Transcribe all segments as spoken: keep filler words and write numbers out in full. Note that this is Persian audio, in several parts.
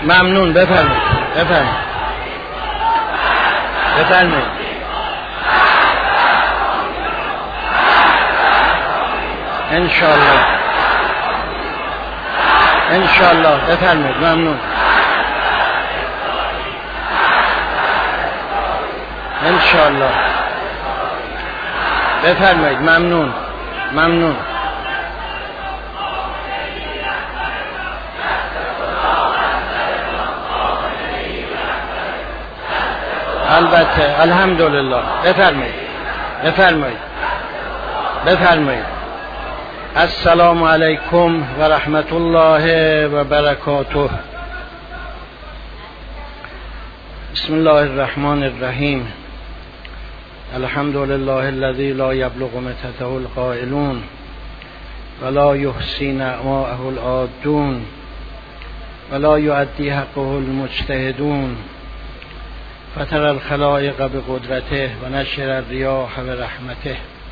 ممنون. بفرمایید بفرمایید بفرمایید. انشالله انشالله. بفرمایید. ممنون. انشالله. بفرمایید. ممنون ممنون. البته. الحمدلله. بفرمایید بفرمایید بفرمایید. السلام علیکم و رحمت الله و برکاته. بسم الله الرحمن الرحیم. الحمد لله الذي لا يبلغ متته القائلون ولا يحصي نعماءه العادون ولا يؤدي حقه المجتهدون فتر الخلائق بقدرته و نشر الریاح برحمته.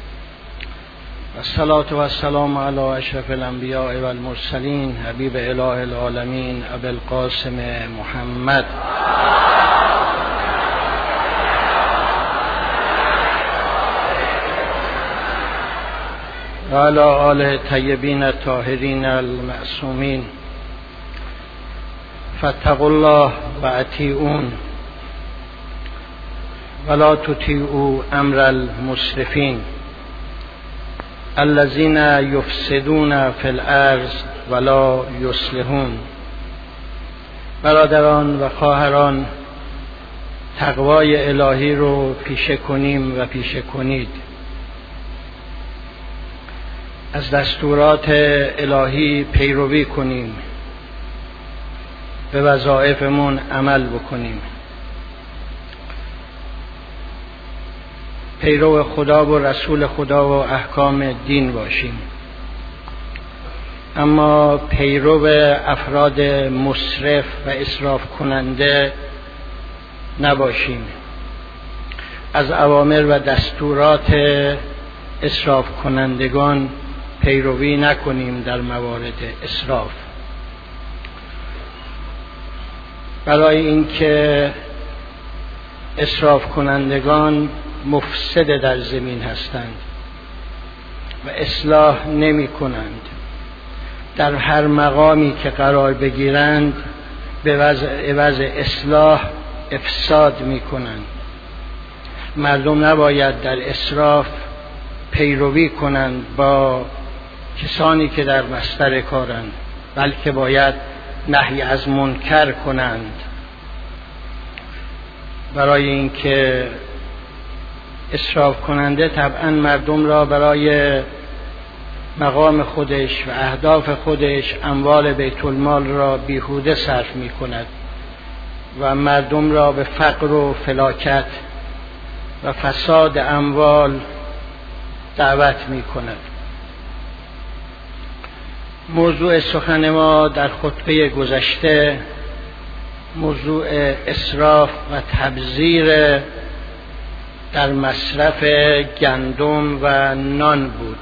الصلاة والسلام على اشرف الانبیاء والمرسلین حبیب اله العالمین ابی القاسم محمد و علی آله الطیبین الطاهرین المعصومین. فاتقوا الله و اطیعون ولا تطیعوا امر المسرفین الذین یفسدون فی الارض ولا یصلحون. برادران و خواهران، تقوای الهی رو پیشه کنیم و پیشه کنید. از دستورات الهی پیروی کنیم، به وظایفمون عمل بکنیم. پیرو خدا و رسول خدا و احکام دین باشیم، اما پیرو افراد مسرف و اسراف کننده نباشیم. از اوامر و دستورات اسراف کنندگان پیروی نکنیم در موارد اسراف، برای اینکه اسراف کنندگان مفسد در زمین هستند و اصلاح نمی کنند. در هر مقامی که قرار بگیرند به عوض اصلاح افساد می کنند. مردم نباید در اسراف پیروی کنند با کسانی که در بستر کارند، بلکه باید نهی از منکر کنند، برای اینکه اسراف کننده طبعا مردم را برای مقام خودش و اهداف خودش اموال بیت المال را بیهوده صرف می کند و مردم را به فقر و فلاکت و فساد اموال دعوت می کند. موضوع سخن ما در خطبه گذشته موضوع اسراف و تبذیر در مصرف گندم و نان بود.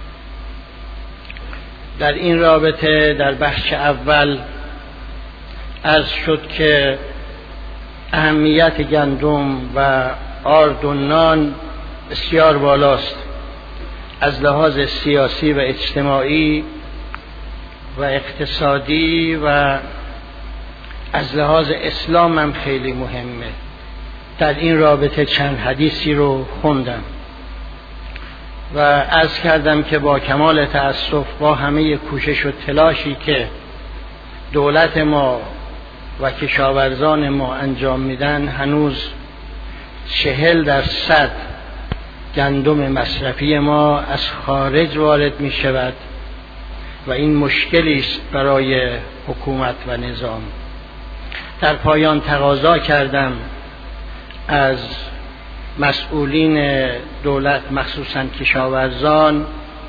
در این رابطه در بخش اول عرض شد که اهمیت گندم و آرد و نان بسیار بالاست، از لحاظ سیاسی و اجتماعی و اقتصادی و از لحاظ اسلام هم خیلی مهمه. در این رابطه چند حدیثی رو خوندم و عرض کردم که با کمال تأسف با همه کوشش و تلاشی که دولت ما و کشاورزان ما انجام میدن، هنوز چهل درصد گندم مصرفی ما از خارج وارد می شود و این مشکلی است برای حکومت و نظام. در پایان تقاضا کردم از مسئولین دولت، مخصوصاً کشاورزان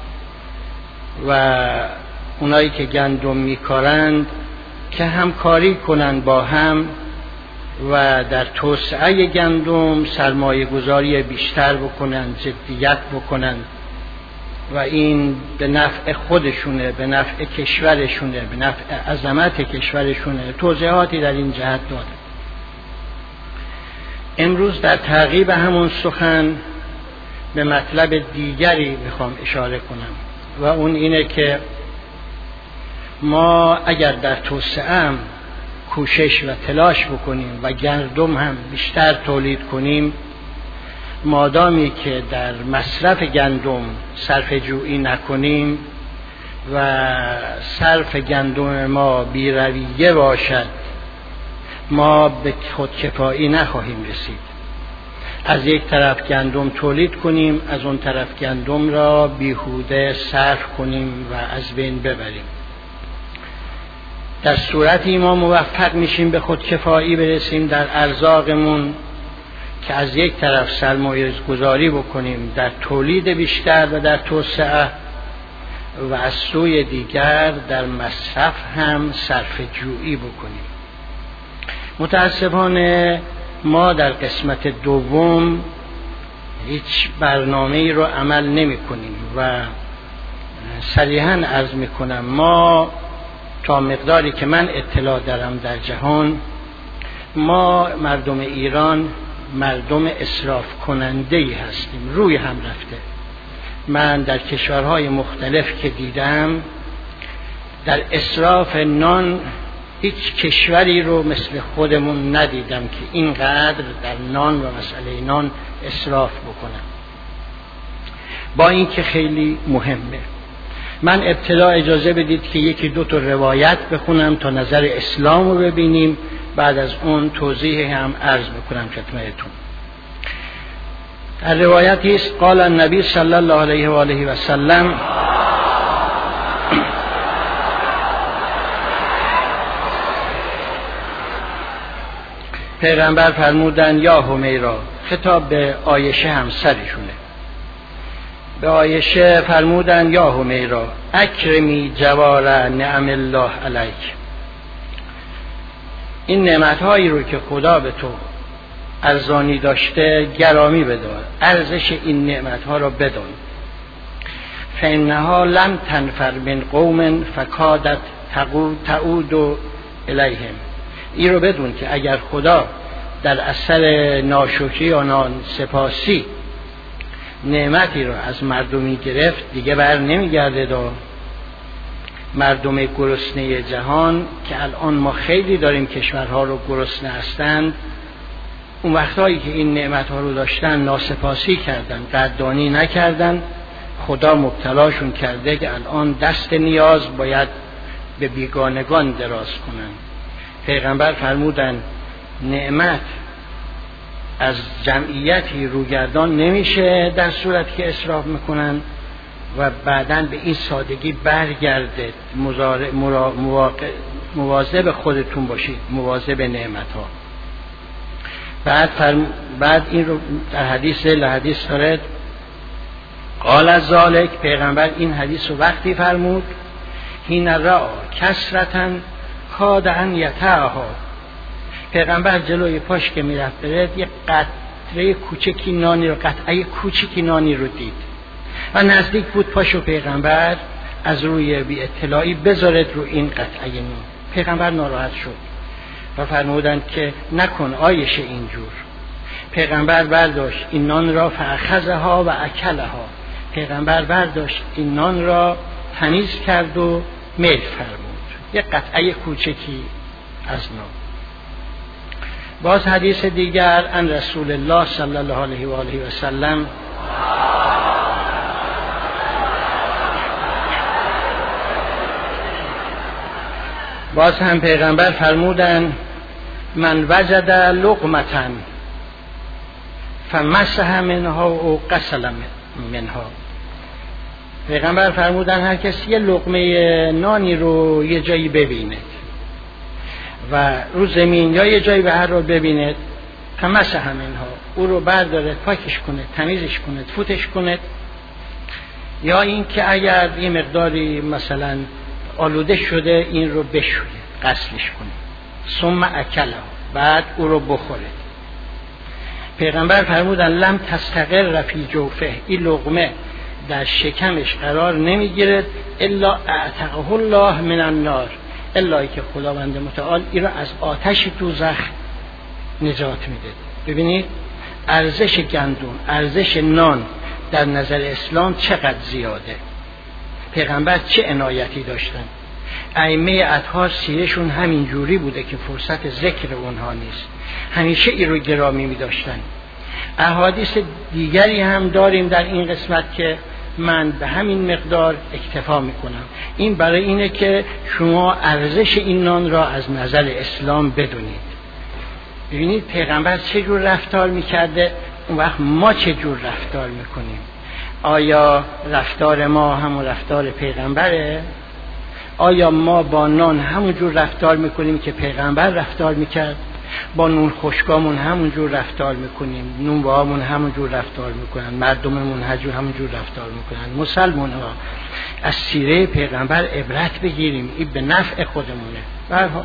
و اونایی که گندم میکارند، که همکاری کنند با هم و در توسعه گندم سرمایه گذاری بیشتر بکنند، جدیت بکنند و این به نفع خودشونه، به نفع کشورشونه، به نفع عظمت کشورشونه. توضیحاتی در این جهت داده. امروز در تعقیب همون سخن به مطلب دیگری میخوام اشاره کنم و اون اینه که ما اگر در توسعه کوشش و تلاش بکنیم و گندم هم بیشتر تولید کنیم، مادامی که در مصرف گندم صرف جویی نکنیم و صرف گندم ما بی‌رویه باشد، ما به خودکفایی نخواهیم رسید. از یک طرف گندم تولید کنیم، از اون طرف گندم را بیهوده صرف کنیم و از بین ببریم. در صورتی ما موفق میشیم به خودکفایی برسیم در ارزاقمون که از یک طرف سرمایه گذاری بکنیم در تولید بیشتر و در توسعه و از سوی دیگر در مصرف هم صرف جویی بکنیم. متاسفانه ما در قسمت دوم هیچ برنامه‌ای رو عمل نمی کنیم و صریحاً عرض می کنم ما تا مقداری که من اطلاع دارم در جهان، ما مردم ایران مردم اسراف کننده‌ای هستیم، روی هم رفته. من در کشورهای مختلف که دیدم در اسراف نان هیچ کشوری رو مثل خودمون ندیدم که اینقدر در نان و مسئله نان اسراف بکنم، با اینکه خیلی مهمه. من ابتدا اجازه بدید که یکی دو تا روایت بخونم تا نظر اسلام رو ببینیم، بعد از اون توضیح هم عرض بکنم خدمتتون. در روایتی است قال النبی صلی الله علیه و آله و سلم پیغمبر فرمودن یا حمیرا، خطاب به عایشه همسرشونه، به عایشه فرمودن یا حمیرا اکرمی جوار نعم الله علیک، این نعمتهایی رو که خدا به تو ارزانی داشته گرامی بدار، ارزش این نعمتها رو بدان. فانها لم تنفر من قوم فکادت تعود الیهم، این رو بدون که اگر خدا در اثر ناشکری و ناسپاسی نعمتی رو از مردمی گرفت دیگه بر نمیگرده. دا مردم گرسنه جهان که الان ما خیلی داریم کشورها رو گرسنه هستند، اون وقتایی که این نعمتها رو داشتن ناسپاسی کردن، قدردانی نکردن، خدا مبتلاشون کرده که الان دست نیاز باید به بیگانگان دراز کنن. پیغمبر فرمودن نعمت از جمعیتی روگردان نمیشه در صورت که اسراف میکنن و بعداً به این سادگی برگرده. مواظب خودتون باشید، مواظب نعمت ها. بعد, فرم... بعد این رو در حدیث لحدیث دارد قال از ذالک، پیغمبر این حدیث رو وقتی فرمود هین را کسرتن کادن یتعها، پیغمبر جلوی پاش که میرفت برد یک قطره کوچکی نانی رو قطعه کوچکی نانی رو دید و نزدیک بود پاشو پیغمبر از روی بی اطلاعی بذارد رو این قطعه نان. پیغمبر ناراحت شد و فرمودند که نکن عایشه اینجور. پیغمبر برداشت این نان را فاخذها و اکلها، پیغمبر برداشت این نان را تمیز کرد و میل فرمود، یک قطعه کوچکی از نان. باز حدیث دیگر ان رسول الله صلی الله علیه و آله و سلم باز هم پیغمبر فرمودن من وجد لقمتن فمسح منها و غسل منها، پیغمبر فرمودن هر کسی یه لقمه نانی رو یه جایی ببیند و رو زمین یا یه جایی به هر رو ببیند فمسح منها، او رو برداره پاکش کنه، تمیزش کنه، فوتش کنه، یا این که اگر یه مقداری مثلا آلوده شده این رو بشویه، غسلش کنه، ثم اکله، بعد او رو بخوره. پیغمبر فرمودن لم تستقر فی جوفه، این لقمه در شکمش قرار نمیگیرد الا اعتقه الله من النار، الا که خداوند متعال این را از آتش دوزخ نجات میده. ببینید ارزش گندم، ارزش نان در نظر اسلام چقدر زیاده. پیغمبر چه عنایتی داشتن. ائمه اطهار سیرشون همین جوری بوده که فرصت ذکر اونها نیست، همیشه این رو گرامی می داشتن. احادیث دیگری هم داریم در این قسمت که من به همین مقدار اکتفا می کنم. این برای اینه که شما ارزش این نان را از نظر اسلام بدونید. ببینید پیغمبر چه جور رفتار می کرده، اون وقت ما چه جور رفتار می کنیم. آیا رفتار ما همون رفتار پیغمبره؟ آیا ما با نان همون جور رفتار میکنیم که پیغمبر رفتار میکرد؟ با نون خشکامون همون جور رفتار میکنیم، نون باهامون همون جور رفتار میکنن، مردممون همون جور رفتار میکنن. مسلمان ها از سیره پیغمبر عبرت بگیریم، این به نفع خودمونه. به هر حال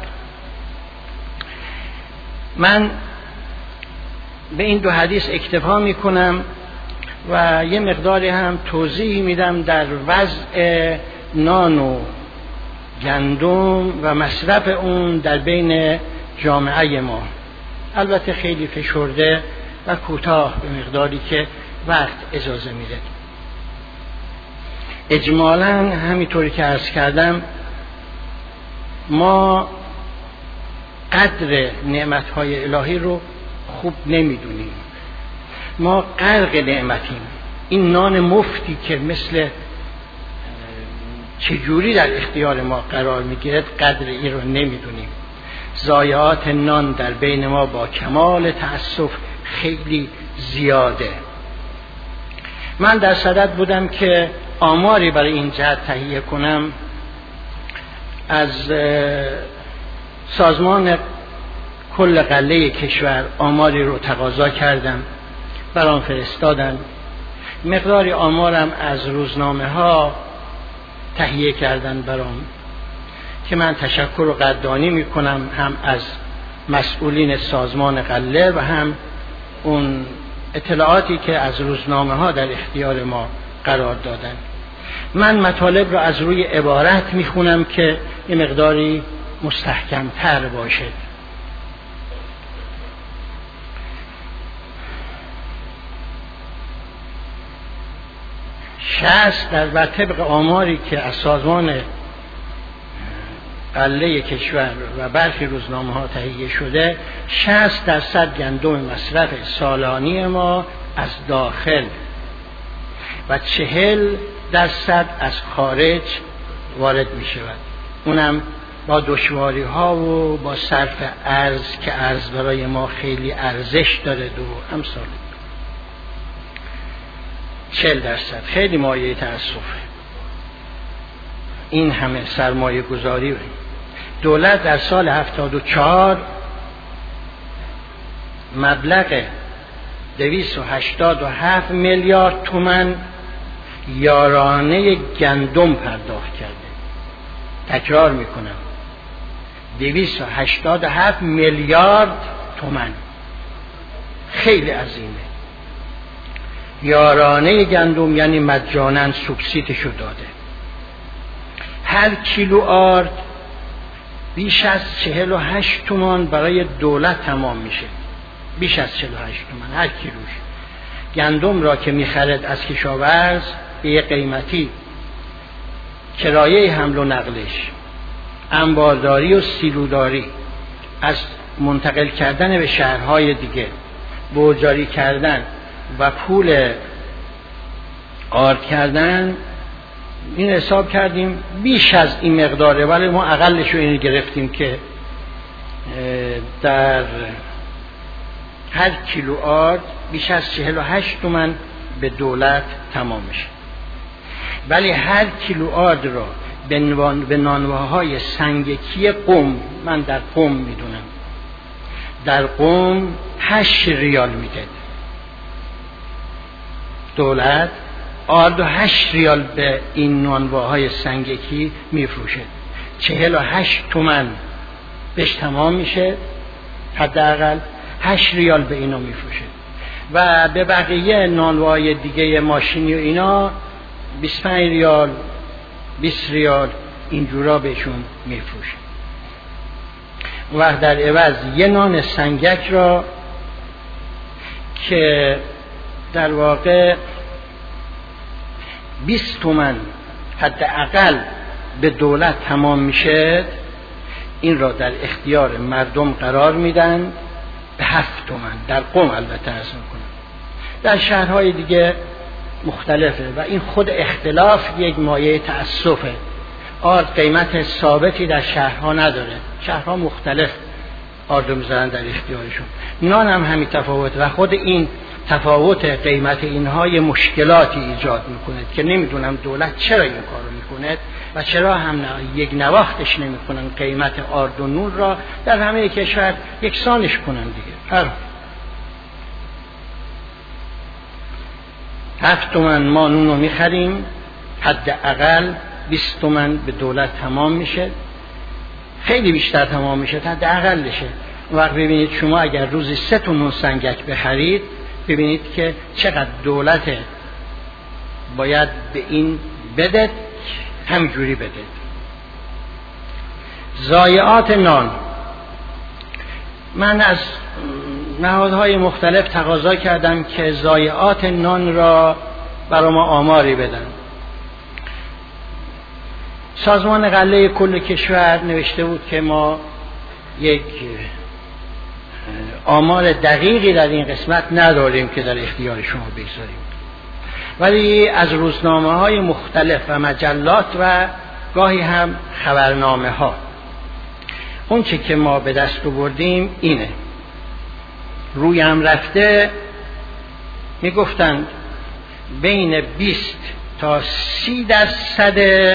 من به این دو حدیث اکتفا میکنم و یه مقداری هم توضیح میدم در وضع نان و گندم و مصرف اون در بین جامعه ما. البته خیلی فشرده و کوتاه به مقداری که وقت اجازه میده. اجمالاً همینطوری که عرض کردم ما قدر نعمتهای الهی رو خوب نمیدونیم. ما غرق نعمتیم. این نان مفتی که مثل چجوری در اختیار ما قرار میگیرد قدر این رو نمیدونیم. ضایعات نان در بین ما با کمال تأسف خیلی زیاده. من در صدد بودم که آماری برای این جهت تهیه کنم. از سازمان کل قله کشور آماری رو تقاضا کردم، برام فرستادن. مقداری آمارم از روزنامه ها تهیه کردن برام که من تشکر و قدردانی میکنم هم از مسئولین سازمان قله و هم اون اطلاعاتی که از روزنامه ها در اختیار ما قرار دادن. من مطالب را از روی عبارت میخونم که یه مقداری مستحکم تر باشه. شصت در بر طبق آماری که از سازمان قله کشور و برخی روزنامه ها تهیه شده، شصت درصد گندم مصرف سالانی ما از داخل و چهل درصد از خارج وارد می شود. اونم با دشواری ها و با صرف ارز که ارز برای ما خیلی ارزش داره و امثال. چهل درصد خیلی مایه تأسفه. این همه سرمایه گذاری. دولت در سال هفتاد و چهار مبلغ دویست و هشتاد و هفت میلیارد تومان یارانه گندم پرداخت کرده. تکرار میکنم، دویست و هشتاد و هفت میلیارد تومان، خیلی عظیمه. یارانه گندم یعنی مجانا سوبسیدشو داده. هر کیلو آرد بیش از چهل و هشت تومان برای دولت تمام میشه. بیش از چهل و هشت تومان هر کیلوش. گندم را که میخرد از کشاورز به یه قیمتی، کرایه حمل و نقلش، انبارداری و سیلوداری، از منتقل کردن به شهرهای دیگه، بوجاری کردن و پول آرد کردن، این حساب کردیم بیش از این مقداره، ولی ما اقلش رو اینو گرفتیم که در هر کیلو آرد بیش از چهل و هشت تومان به دولت تمام میشه. ولی هر کیلو آرد را به نانواهای سنگکی قم، من در قم میدونم، در قم هشت ریال میده دولت. آرد و هشت ریال به این نانواهای سنگکی میفروشه. چهل و هشت تومن بهش تمام میشه، حداقل هشت ریال به اینا میفروشه. و به بقیه نانواهای دیگه ماشینی و اینا بیست و پنج ریال، بیست ریال اینجورا بهشون میفروشه. و در عوض یه نان سنگک را که در واقع بیست تومن حداقل به دولت تمام میشه، این را در اختیار مردم قرار میدن به هفت تومن، در قم البته عرض میکنم. در شهرهای دیگه مختلفه و این خود اختلاف یک مایه تأسفه. آرد قیمت ثابتی در شهرها نداره، شهرها مختلف آرد میذارن در اختیارشون. نان هم همین تفاوت و خود این تفاوت قیمت اینها یه مشکلاتی ایجاد میکنه که نمیدونم دولت چرا این کارو میکنه و چرا هم یک نواختش نمیکنن قیمت آرد و نون را در همه کشور یکسانش کنن دیگه. هر هفت تومن ما نون رو میخریم، حداقل بیست تومن به دولت تمام میشه، خیلی بیشتر تمام میشه، حداقلشه. وقت ببینید شما اگر روزی سه تا نون سنگک بخرید، ببینید که چقدر دولت باید به این بده، همجوری بده. ضایعات نان، من از نهادهای مختلف تقاضا کردم که ضایعات نان را برای ما آماری بدن. سازمان غله کل کشور نوشته بود که ما یک آمار دقیقی در این قسمت نداریم که در اختیار شما بگذاریم، ولی از روزنامه های مختلف و مجلات و گاهی هم خبرنامه ها اون چه که ما به دست آوردیم اینه. روی هم رفته میگفتند بین بیست تا سی درصد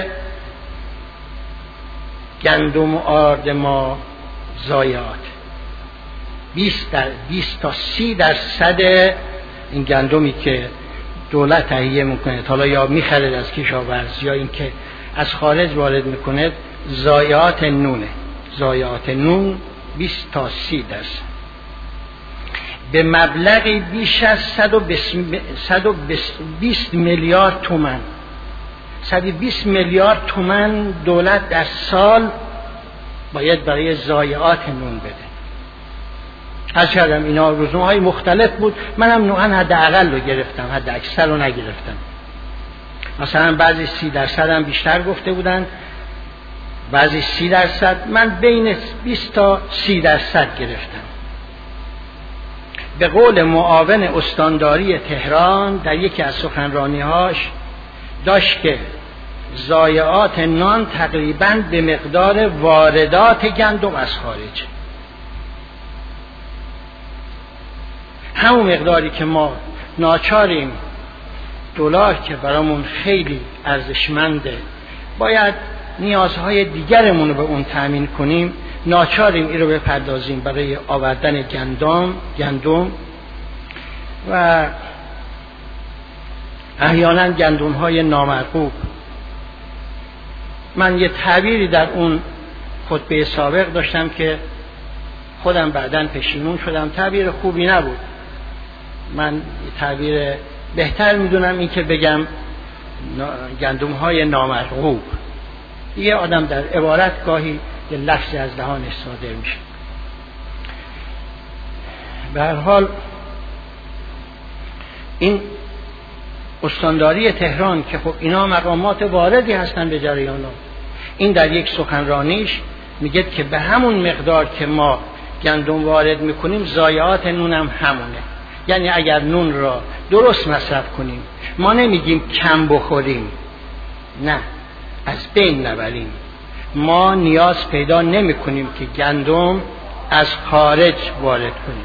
گندم و آرد ما ضایعات، بیست در بیست تا سی درصد این گندمی که دولت تهیه میکنه، حالا یا میخرد از کشاورز یا اینکه از خارج وارد میکنه، ضایعات نونه. ضایعات نون بیست تا سی درصد به مبلغی بیش از صد و بیست میلیارد تومان. صد و بیست میلیارد تومان دولت در سال باید برای ضایعات نون بده. از کردم اینا روزنامه های مختلف بود، منم نوعا حد اقل رو گرفتم، حد اکثر رو نگرفتم. مثلا بعضی سی درصد هم بیشتر گفته بودن، بعضی سی درصد، من بین بیست تا سی درصد گرفتم. به قول معاون استانداری تهران در یکی از سخنرانی‌هاش داشت که ضایعات نان تقریباً به مقدار واردات گندم از خارج، همون مقداری که ما ناچاریم دلار که برامون خیلی ارزشمنده باید نیازهای دیگرمون رو به اون تأمین کنیم، ناچاریم این رو بپردازیم برای آوردن گندم گندم و احیانا گندم های نامرغوب. من یه تعبیری در اون خطبه سابق داشتم که خودم بعداً پشیمون شدم، تعبیر خوبی نبود. من تعبیر بهتر میدونم این که بگم گندم های نامرغوب. یه آدم در عبارت گاهی یه لفظی از دهانش صادر میشه. به هر حال این استانداری تهران که خب اینا مقامات واردی هستن به جریان، این در یک سخنرانیش میگه که به همون مقدار که ما گندم وارد میکنیم ضایعات نون هم همونه. یعنی اگر نون را درست مصرف کنیم، ما نمیگیم کم بخوریم، نه، از بین نبریم، ما نیاز پیدا نمی کنیم که گندم از خارج وارد کنیم.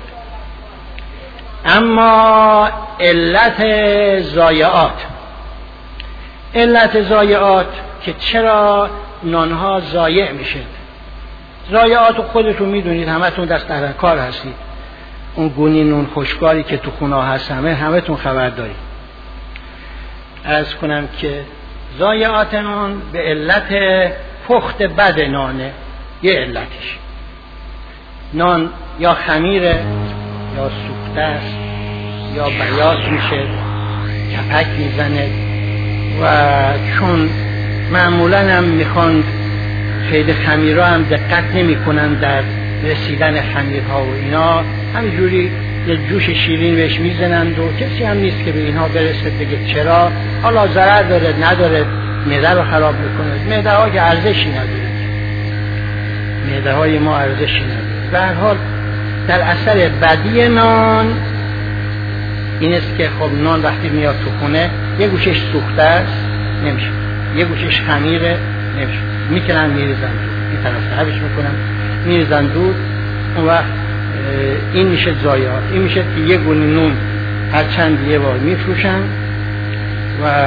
اما علت ضایعات علت ضایعات که چرا نانها ضایع میشه، ضایعات خودتون میدونید، همتون دست در کار هستید، اون گونی نون خشکاری که تو خونه هست همه همتون خبر دارید. عرض کنم که ضایعات نان به علت پخت بد نانه. یه علتش نان یا خمیره یا سوخته است یا بیاض میشه، کپک میزنه و چون معمولا هم میخوان خیلی خمیرها هم دقت نمی کنن در رسیدن خمیرها و اینا، همینجوری یه جوش شیرین بهش میزنند و کسی هم نیست که به اینها برسه بگه چرا، حالا ضرر داره نداره، معده رو خراب میکنه. معده ها که ارزشی نداره، معده های ما ارزشی نداره. به هر حال در اثر بدی نان این است که خب نان وقتی میاد تو خونه یه گوشش سوخته است نمیشه، یه گوشش خمیره نمیشه، میکنن میریزن دود، این طرف حبش میکنن میریزن دود، اون وقت این میشه ضایعات. این میشه که یه گونه نون هر چند یه بار میفروشن و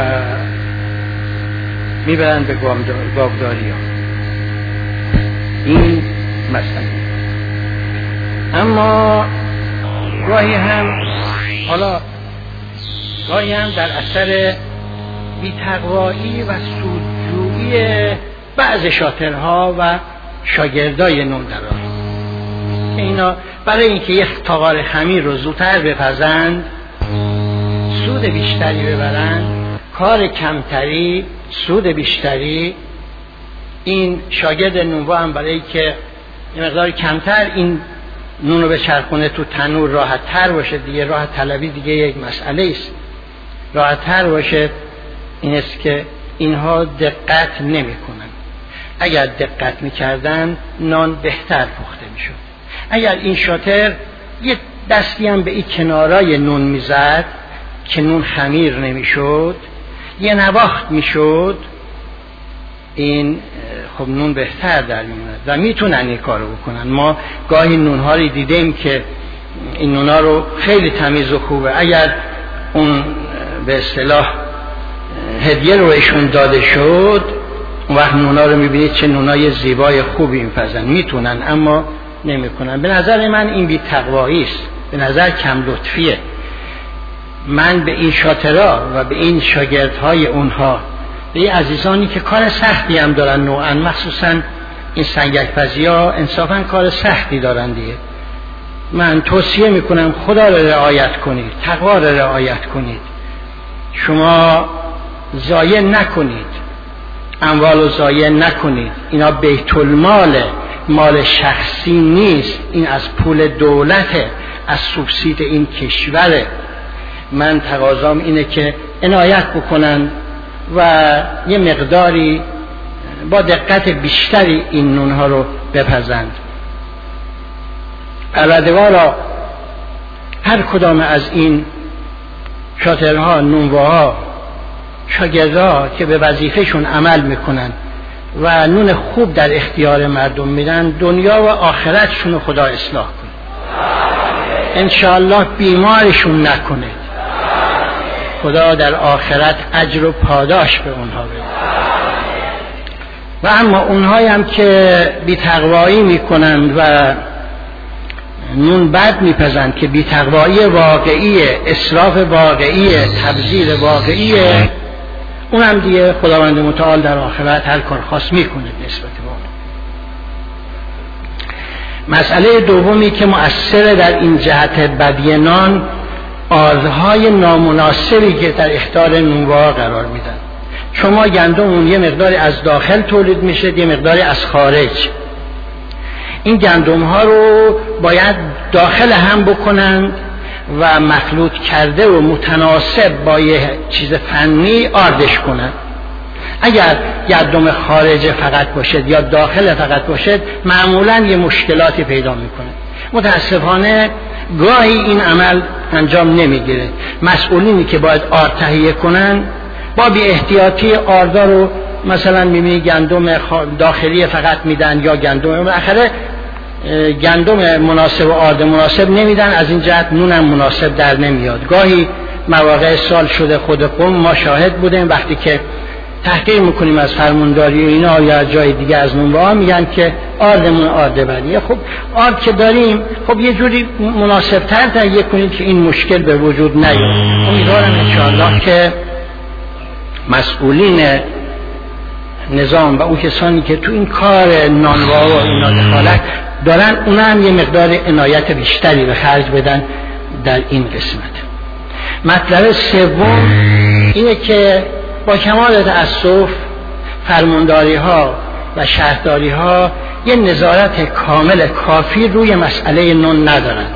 میبرن به گاوداری ها. این مسئله. اما گاهی هم حالا گاهی هم در اثر بی‌تقوایی و سودجویی بعض شاطرها و شاگردای نون درار که اینا برای اینکه یک تاغار خمیر رو زودتر بپزند، سود بیشتری ببرند، کار کمتری سود بیشتری، این شاگرد نونوا هم برای که یه مقدار کمتر این نون رو به چرخونه تو تنور راحت تر باشه دیگه، راحت طلبی دیگه یک مسئله است، راحت تر باشه، این است که اینها دقت نمی کنن. اگر دقت می کردن نان بهتر پخته می شد. اگر این شاطر یه دستی هم به این کنارای نون می زد که نون خمیر نمی شد، یه نواخت می شد، این خب نون بهتر در می اومد و می تونن این کارو بکنن. ما گاهی نونها رو دیدیم که این نونها رو خیلی تمیز و خوبه، اگر اون به اصطلاح هدیه رو ایشون داده شد، اون وقت نونها رو می بینید چه نونهای زیبای خوبی میپزن، میتونن اما نمیکنن. به نظر من این بی تقوایی است، به نظر کم لطفیه. من به این شاطرها و به این شاگردهای اونها، به این عزیزانی که کار سختی هم دارن نوعا، مخصوصا این سنگک‌پزی ها انصافا کار سختی دارن دیگه، من توصیه میکنم خدا را رعایت کنید، تقوا را رعایت کنید، شما ضایع نکنید، اموال رو ضایع نکنید. اینا بیت الماله، مال شخصی نیست، این از پول دولته، از سوبسید این کشوره. من تقاضام اینه که عنایت بکنن و یه مقداری با دقت بیشتری این نونها رو بپزند. پروردگارا هر کدام از این شاطرها، نونواها، شاگردها که به وظیفهشون عمل میکنن و نون خوب در اختیار مردم میدن، دنیا و آخرتشون خدا اصلاح کنه، انشاءالله بیمارشون نکنه، خدا در آخرت اجر و پاداش به اونها بده. و اما اونهایی هم که بی‌تقوایی میکنند و نون بد میپزند، که بی‌تقوایی واقعیه، اسراف واقعیه، تبذیر واقعیه، اون هم دیگه خداوند متعال در آخرت هر کار خاص میکنه نسبت به اون. مسئله دومی که مؤثر در این جهت بدی نان، آرزهای نامناسبی که در اختیار نونوا قرار میدن. شما گندم اون یه مقداری از داخل تولید میشه، یه مقداری از خارج. این گندم ها رو باید داخل هم بکنند و مخلوط کرده و متناسب با یه چیز فنی آردش کنند. اگر گندم خارج فقط باشد یا داخل فقط باشد، معمولا یه مشکلاتی پیدا میکنه. متاسفانه گاهی این عمل انجام نمیگیره. مسئولینی که باید آرد تهیه کنن با بی احتیاطی آردا رو مثلا میبینی گندم داخلی فقط میدن یا گندم آخره گندم مناسب و آرد مناسب نمیدن، از این جهت نونم مناسب در نمیاد. گاهی مواقع سال شده خود قم ما شاهد بودیم وقتی که تحقیق میکنیم از فرمانداری و اینا یا جای دیگه از نونوا میگن که آردمون آرد بدیه. خب آرد که داریم، خب یه جوری مناسب تر تهیه کنید که این مشکل به وجود نیاد. امیدوارم انشاءالله که مسئولین نظام و اون کسانی که تو این کار نانوا و اینا دخالت دارن، اونا هم یه مقدار عنایت بیشتری به خرج بدن در این قسمت. مطلب سوم اینه که با کمال تأسف فرمانداری ها و شهرداری ها یه نظارت کامل کافی روی مسئله نون ندارن،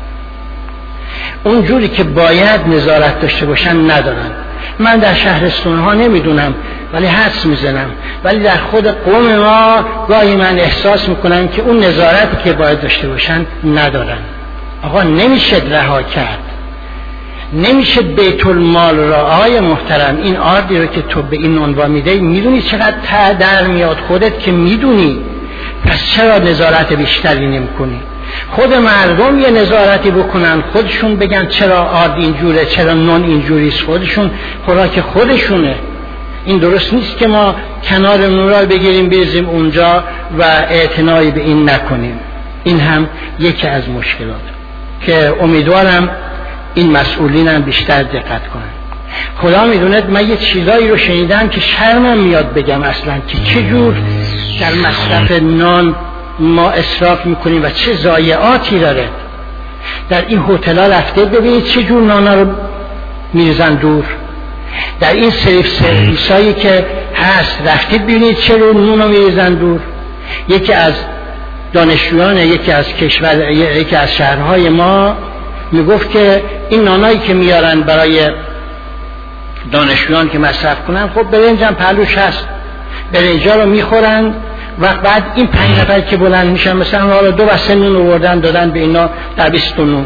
اونجوری که باید نظارت داشته باشن ندارن. من در شهرستان ها نمیدونم ولی حدس میزنم، ولی در خود قوم ما گاهی من احساس میکنم که اون نظارتی که باید داشته باشن ندارن. آقا نمیشه رها کرد، نمیشه بیت المال را. آقای محترم این آردی رو که تو به این عنوان میده میدونی چقدر ته در میاد خودت که میدونی، پس چرا نظارت بیشتری نمی کنی؟ خود مردم یه نظارتی بکنن، خودشون بگن چرا آرد اینجوره، چرا نون اینجوریست، خودشون خوراک خودشونه. این درست نیست که ما کنار نون را بگیریم بریزیم اونجا و اعتنایی به این نکنیم. این هم یکی از مشکلات که امیدوارم این مسئولین هم بیشتر دقت کنن. خدا میدونه من یه چیزایی رو شنیدم که شرمم میاد بگم اصلا که چجور در مصرف نان ما اسراف میکنیم و چه ضایعاتی داره. در این هتل‌ها رفته ببینید چجور نانا رو میریزن دور، در این سریف سرویسایی که هست رفتید ببینید چه نون رو میریزن دور. یکی از دانشجویان یکی از کشور یکی از شهرهای ما میگفت که این نانایی که میارن برای دانشجویان که مصرف کنن، خب برنج هم پهلوش هست، برنجا رو میخورن و بعد این پنج نفر که بلند میشن مثلا حالا دو بسته نون آوردن دادن به اینا در بیست نون.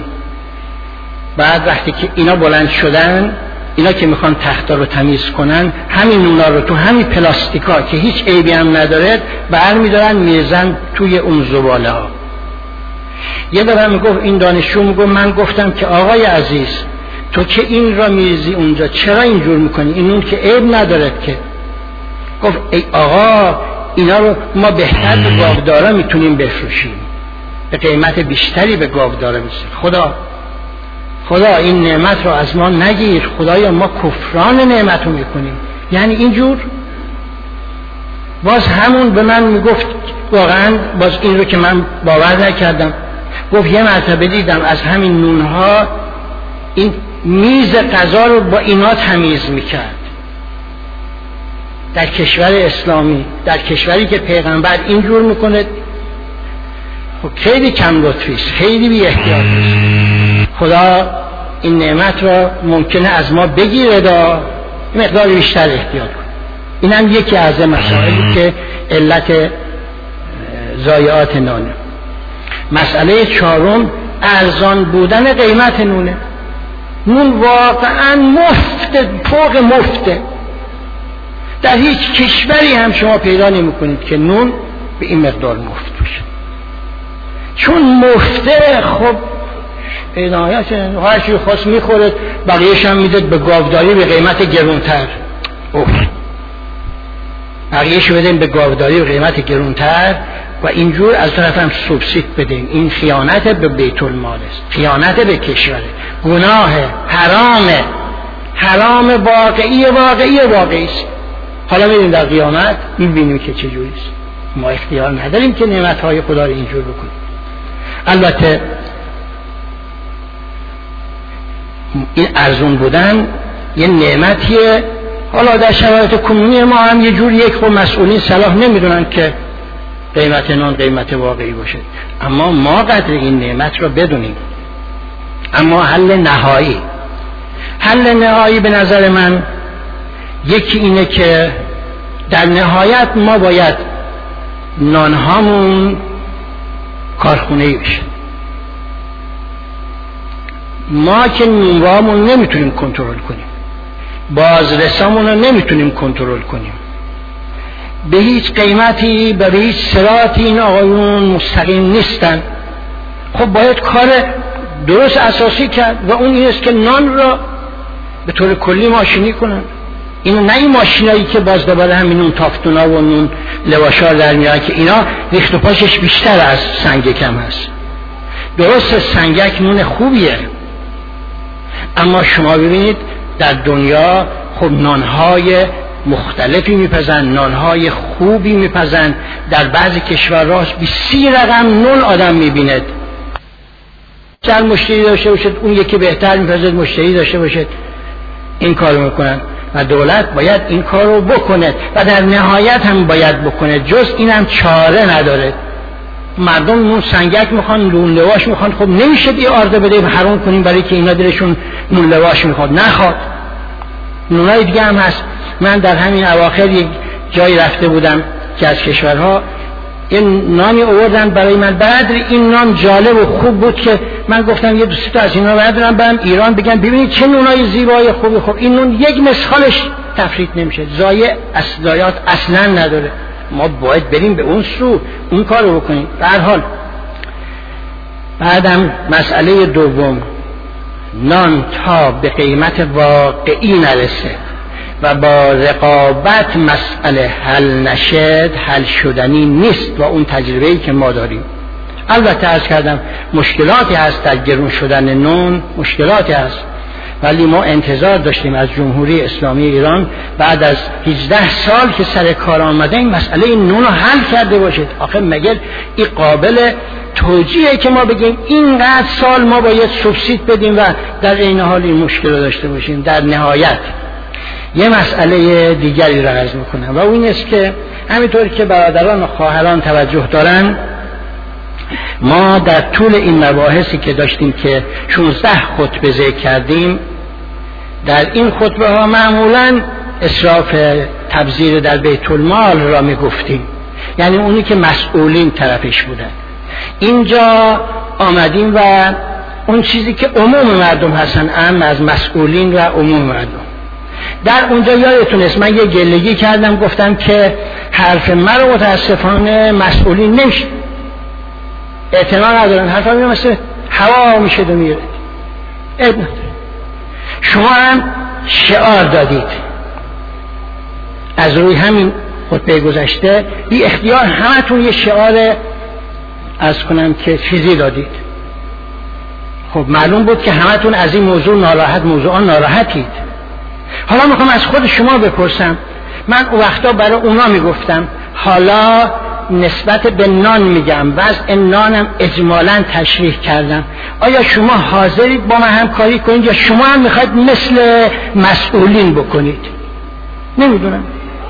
بعد وقتی که اینا بلند شدن، اینا که میخوان تختا رو تمیز کنن، همین نونا رو تو همین پلاستیکا که هیچ عیبی هم نداره برمیدارن میزن توی اون زباله ها. یه بار میگفت این دانشجو میگفت من گفتم که آقای عزیز تو که این را میریزی اونجا چرا اینجور میکنی؟ این نون که عیب نداره که. گفت ای آقا اینا رو ما بهتر به گاودارا میتونیم بفروشیم، به قیمت بیشتری به گاودارا میسیم. خدا خدا این نعمت رو از ما نگیر، خدایا ما کفران نعمت رو میکنیم. یعنی اینجور باز همون به من میگفت، واقعا باز این رو که من باور نکردم، گفت یه مرتبه دیدم از همین نونها این میز غذا رو با اینا تمیز میکرد در کشور اسلامی، در کشوری که پیغمبر اینجور میکنه. خب خیلی کم لطفیست، خیلی بی احتیاطیست. خدا این نعمت را ممکنه از ما بگیره، دا مقدار بیشتر احتیاط کنه. این هم یکی از مسائلی که علت ضایعات نانه. مسئله چهارم ارزان بودن قیمت نونه. نون واقعا مفته، فوق مفته. در هیچ کشوری هم شما پیدا نمی کنید که نون به این مقدار مفت باشه. چون مفته خب نهایت هر چی خواست میخورد، بقیهش هم میداد به گاوداری به قیمت گرونتر. اوه بقیهش بدیم به گاوداری به قیمت گرونتر و اینجور از طرف هم سوبسید بدیم. این خیانت به بیت المال است، خیانت به کشوره، گناه، حرامه، حرام واقعی واقعی واقعی است. حالا میبینیم در قیامت میبینیم که چجوریست. ما اختیار نداریم که نعمتهای خدا رو اینجور بکنیم. البته این ارزون بودن یه نعمتیه. حالا در شرایط کنونی ما هم یه جور یک خود مسئولین صلاح نمیدونن که قیمت نان قیمت واقعی باشه، اما ما قدر این نعمت رو بدونیم. اما حل نهایی حل نهایی به نظر من یکی اینه که در نهایت ما باید نانهامون کارخونه‌ای بشه. ما که نونوامون نمیتونیم کنترل کنیم، بازرسامون رو نمیتونیم کنترل کنیم، به هیچ قیمتی به هیچ صراطی این آقایون مستقیم نیستن. خب باید کار درست اساسی کرد و اون این است که نان را به طور کلی ماشینی کنن. این نه این ماشینایی که باز دوباره همین نون تافتونا و نون لواشار در میان که اینا ریخت و پاشش بیشتر از سنگکم هست. درست سنگک نون خوبیه، اما شما ببینید در دنیا خب نانهای مختلفی میپزن، نانهای خوبی میپزن. در بعضی کشورها بی سی رقم نون آدم میبیند. چند مشتری داشته باشد اون یکی بهتر میپزد مشتری داشته باشد این کارو میکنن. و دولت باید این کار رو بکنه و در نهایت هم باید بکنه، جز این هم چاره نداره. مردم نون سنگک میخوان، نون لواش میخوان، خب نمیشه یه آرده بدهیم حرام کنیم برای که اینا دلشون نون لواش میخواد، نخواد. نونای دیگه هم هست. من در همین اواخر یک جایی رفته بودم که از کشورها این نانی آوردن برای من، بعد این نان جالب و خوب بود که من گفتم یه دوستی تا از اینا بردارم برم ایران بگم ببینید چه نونای زیبای خوبی. خب این نون یک مسخالش تفریط نمیشه، ضایع اصلیات اصلا نداره. ما باید بریم به اون سو، اون کار رو بکنیم. به هر حال بعدم مسئله دوم، نان تا به قیمت واقعی نرسه و با رقابت مسئله حل نشد، حل شدنی نیست با اون تجربه‌ای که ما داریم. البته عرض کردم مشکلاتی هست در گرون شدن نون، مشکلاتی هست، ولی ما انتظار داشتیم از جمهوری اسلامی ایران بعد از هجده سال که سر کار آمده این مسئله نون رو حل کرده باشید. آخه مگر این قابل توجیهه که ما بگیم اینقدر سال ما باید سوبسید بدیم و در این حال این مشکل رو داشته باشیم؟ در نهایت یه مسئله دیگری را عرض میکنم و اون است که همینطور که برادران و خواهران توجه دارن، ما در طول این مباحثی که داشتیم که شانزده خطبه ذکر کردیم، در این خطبه ها معمولا اسراف تبذیر در بیت المال را میگفتیم، یعنی اونی که مسئولین طرفش بودن. اینجا آمدیم و اون چیزی که عموم مردم هستن، اهم از مسئولین و عموم مردم، در اونجا یادتون است من یه گلگی کردم، گفتم که حرف من رو متاسفانه مسئولین نمیشه اعتنا ندارن، حرف من مثل هوا میشه و میره. شما هم شعار دادید از روی همین خطبه گذشته، بی اختیار همتون یه شعار از کنم که چیزی دادید. خب معلوم بود که همتون از این موضوع ناراحت، موضوعان ناراحتید. حالا میخوام از خود شما بپرسم، من اون وقتا برای اونا میگفتم، حالا نسبت به نان میگم، وضع نانم اجمالا تشریح کردم. آیا شما حاضرید با من همکاری کنید یا شما هم میخواید مثل مسئولین بکنید؟ نمیدونم.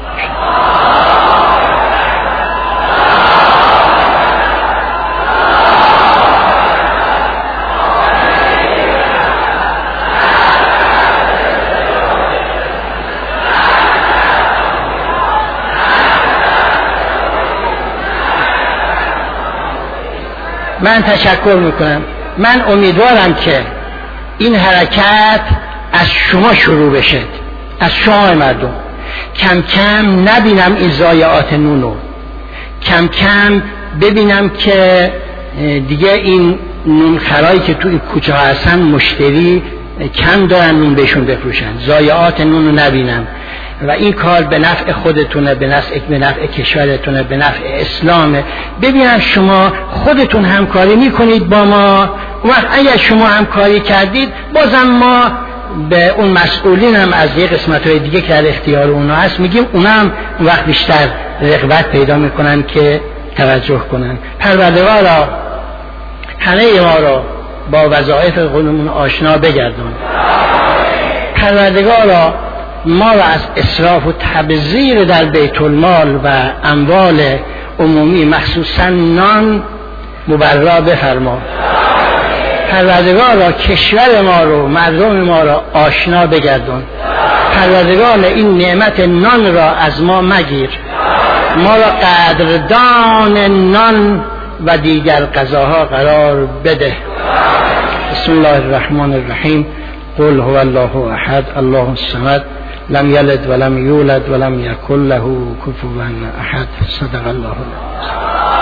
من تشکر میکنم. من امیدوارم که این حرکت از شما شروع بشه، از شما مردم. کم کم نبینم این ضایعات نونو، کم کم ببینم که دیگه این نون خرایی که تو این کوچه ها هستن مشتری کم دارن نون بهشون بفروشن، ضایعات نونو نبینم و این کار به نفع خودتونه، به نفع به نفع کشورتونه، به نفع اسلامه. ببینم شما خودتون همکاری میکنید با ما، وقت اگر شما همکاری کردید بازم ما به اون مسئولین هم از یه قسمت‌های دیگه که در اختیار اونا هست میگیم، اونا هم وقت بیشتر رغبت پیدا میکنن که توجه کنن. پروردگارا همه ما رو با وظایف خودمون آشنا بگردون. پروردگارا ما را از اسراف و تبذیر در بیت المال و اموال عمومی مخصوصا نان مبرا بفرما. پروردگارا کشور ما رو، مردم ما را آشنا بگردون. پروردگار این نعمت نان را از ما مگیر، ما را قدردان نان و دیگر غذاها قرار بده. بسم الله الرحمن الرحیم. قل هو الله احد الله الصمد لم یلد ولم یولد ولم یکن له کفوا احد. صدق الله العظیم.